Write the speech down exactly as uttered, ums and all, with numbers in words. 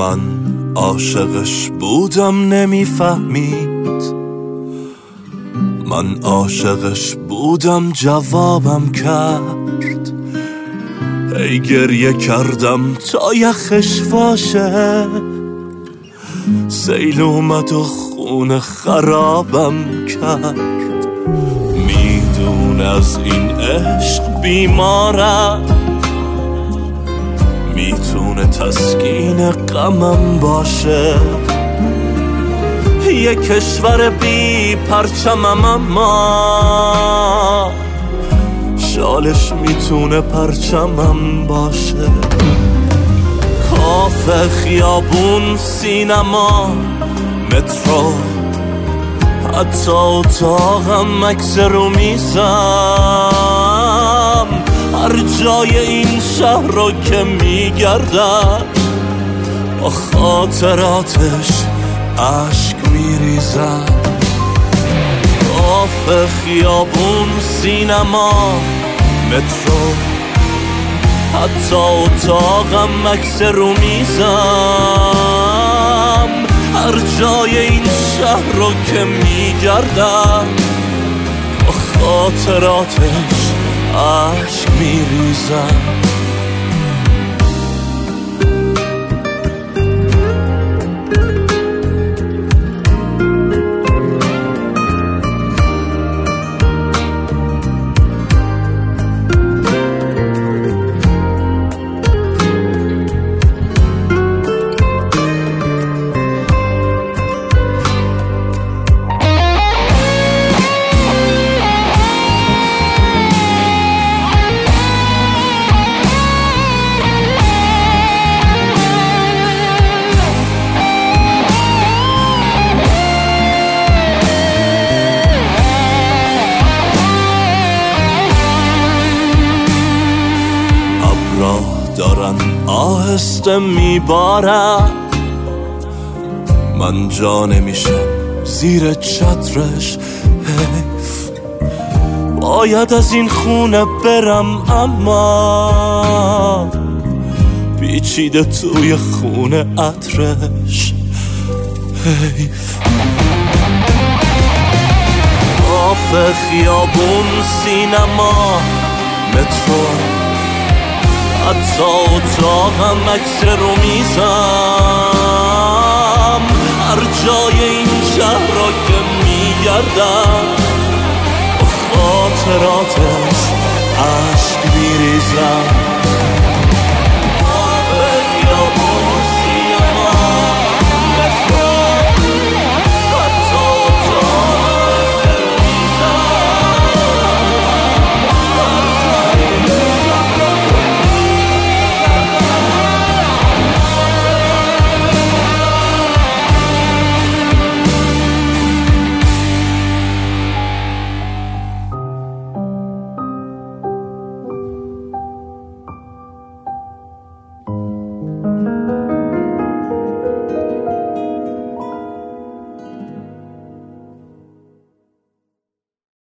من عاشقش بودم نمیفهمید، من عاشقش بودم جوابم کرد، ای گریه کردم تا یخش باشه، سیل اومد و خون خرابم کرد. میدون از این عشق بیمارم، میتونه تسکین غمم باشه، یه کشور بی پرچمم اما شالش میتونه پرچمم باشه. کافه، خیابون، سینما، مترو، حتی اتاقم، عکس رو میزم، هر جای این شهر رو که میگردم با خاطراتش عشق میریزم. کافه، خیابون، سینما، مترو، حتی اتاقم، عکس رو میزم، هر جای این شهر رو که میگردم با خاطراتش عشق میریزم. دارن آهسته میبارن، من جا نمیشم زیر چترش، حیف باید از این خونه برم اما پیچیده توی خونه عطرش، حیف. کافه، خیابون، سینما، مترو، حتی اتاقم، عکس رو میزم، هر جای این شهر را که میگردم با خاطراتش عشق میریزم.